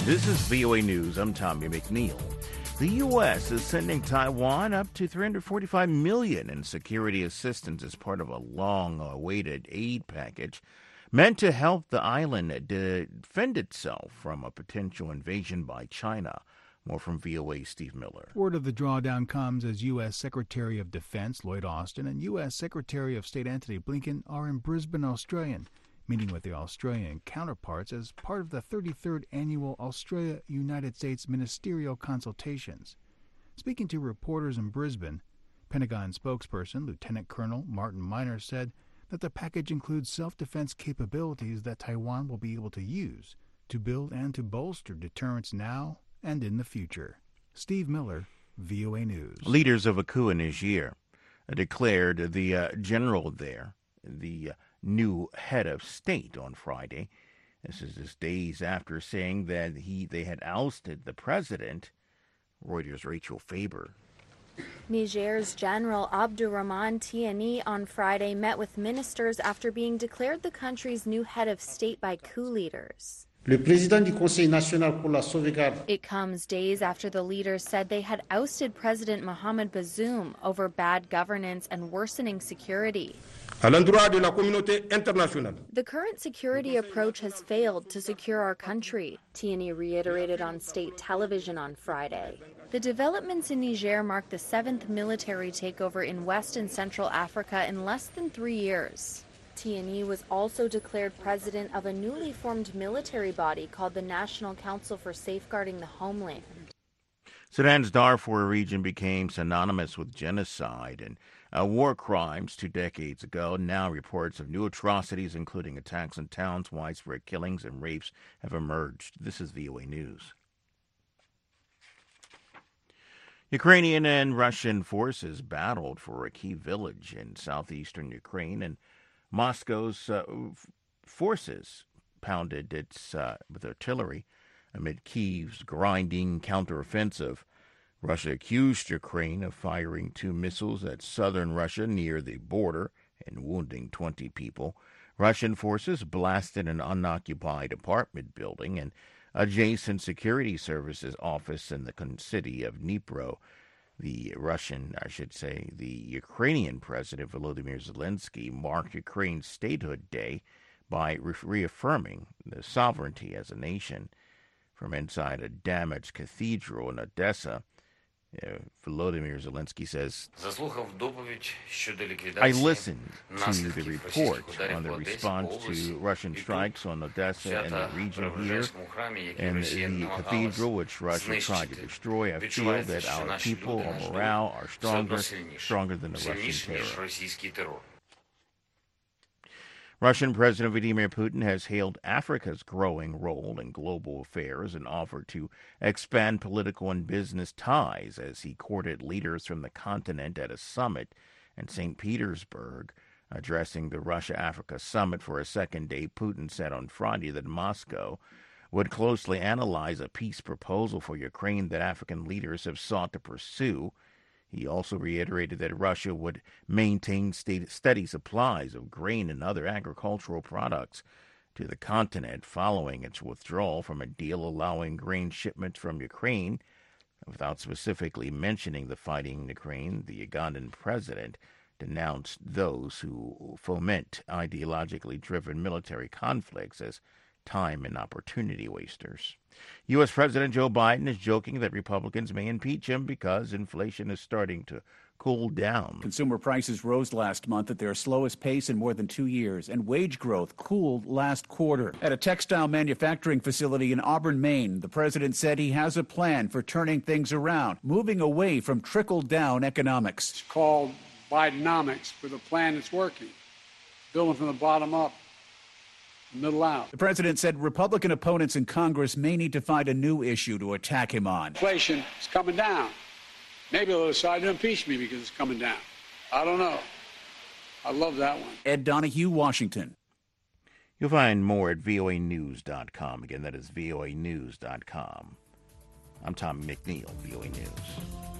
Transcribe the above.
This is VOA News. I'm Tommy McNeil. The U.S. is sending Taiwan up to $345 million in security assistance as part of a long-awaited aid package meant to help the island defend itself from a potential invasion by China. More from VOA's Steve Miller. Word of the drawdown comes as U.S. Secretary of Defense Lloyd Austin and U.S. Secretary of State Antony Blinken are in Brisbane, Australia, meeting with their Australian counterparts as part of the 33rd Annual Australia-United States Ministerial Consultations. Speaking to reporters in Brisbane, Pentagon spokesperson Lieutenant Colonel Martin Miner said that the package includes self-defense capabilities that Taiwan will be able to use to build and to bolster deterrence now and in the future. Steve Miller, VOA News. Leaders of a coup in Niger declared the general there, the new head of state on Friday. This is just days after saying that they had ousted the president. Reuters' Rachel Faber. Niger's General Abdourahmane Tiani on Friday met with ministers after being declared the country's new head of state by coup leaders. Le président du Conseil national pour la sauvegarde. It comes days after the leaders said they had ousted President Mohamed Bazoum over bad governance and worsening security. À l'endroit de la communauté internationale. The current security approach has failed to secure our country, Tiani reiterated on state television on Friday. The developments in Niger mark the 7th military takeover in West and Central Africa in less than 3 years. Tiani was also declared president of a newly formed military body called the National Council for Safeguarding the Homeland. Sudan's Darfur region became synonymous with genocide and war crimes 2 decades ago. Now reports of new atrocities, including attacks on towns, widespread killings, and rapes, have emerged. This is VOA News. Ukrainian and Russian forces battled for a key village in southeastern Ukraine, and Moscow's forces pounded its with artillery amid Kyiv's grinding counteroffensive. Russia accused Ukraine of firing 2 missiles at southern Russia near the border and wounding 20 people. Russian forces blasted an unoccupied apartment building and adjacent security services office in the city of Dnipro. The Ukrainian President Volodymyr Zelensky marked Ukraine's statehood day by reaffirming the sovereignty as a nation. From inside a damaged cathedral in Odessa, Volodymyr Zelensky says, I listened to the report on the response to Russian strikes on Odessa and the region here and the cathedral which Russia tried to destroy. I feel that our people, our morale are stronger than the Russian terror. Russian President Vladimir Putin has hailed Africa's growing role in global affairs and offered to expand political and business ties as he courted leaders from the continent at a summit in St. Petersburg. Addressing the Russia-Africa summit for a second day, Putin said on Friday that Moscow would closely analyze a peace proposal for Ukraine that African leaders have sought to pursue. He also reiterated that Russia would maintain steady supplies of grain and other agricultural products to the continent following its withdrawal from a deal allowing grain shipments from Ukraine. Without specifically mentioning the fighting in Ukraine, the Ugandan president denounced those who foment ideologically driven military conflicts as time and opportunity wasters. U.S. President Joe Biden is joking that Republicans may impeach him because inflation is starting to cool down. Consumer prices rose last month at their slowest pace in more than 2 years, and wage growth cooled last quarter. At a textile manufacturing facility in Auburn, Maine, the president said he has a plan for turning things around, moving away from trickle-down economics. It's called Bidenomics, with a plan that's working, building from the bottom up. Middle out. The president said Republican opponents in Congress may need to find a new issue to attack him on. Inflation is coming down. Maybe they'll decide to impeach me because it's coming down. I don't know. I love that one. Ed Donahue, Washington. You'll find more at voanews.com. Again, that is voanews.com. I'm Tom McNeil, VOA News.